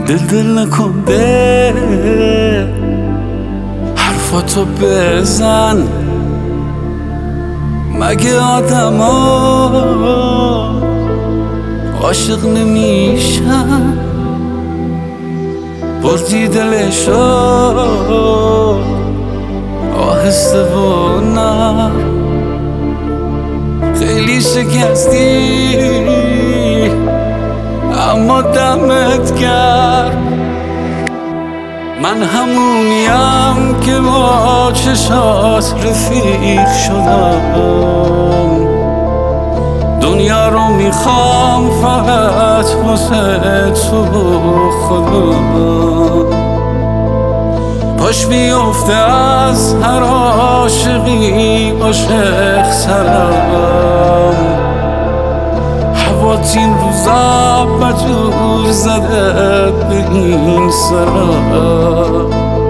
دل نکن به حرفاتو بزن. مگه آدم ها عاشق نمیشن؟ بردی دلشو آهسته و نرم، خیلی شکستی اما دمت گرم. من همونیم که با چشات رفیق شدم، دنیا رو میخوام فقط واسه تو خودم. پاش بیفته از هر عاشقی عاشق سرم، هوات این روزا بجور زده به این سرم.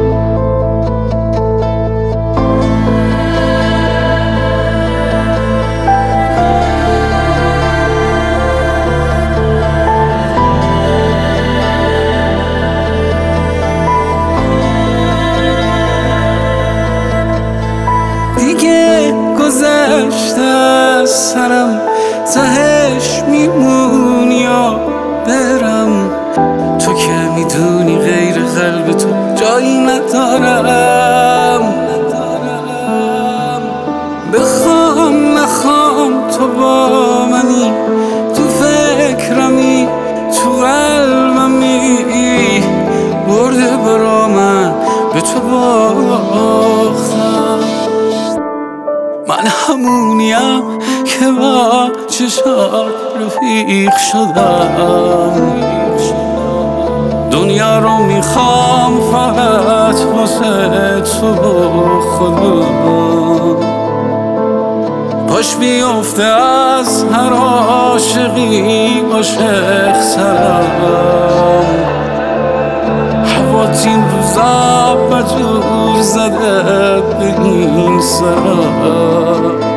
دیگه گذشته از سرم، تهش میمونی یا برم؟ تو که میدونی غیر قلب تو جایی ندارم. بخوام نخوام تو با منی، تو فکرمی تو قلبمی، برده برا من به تو باختم. من همونیم که با چشات رفیق شدم، دنیا رو میخوام فقط واسه تو خودم. پاش بیفته از هر عاشقی عاشق سرم، هوات این روزا بجور زده به این سرم.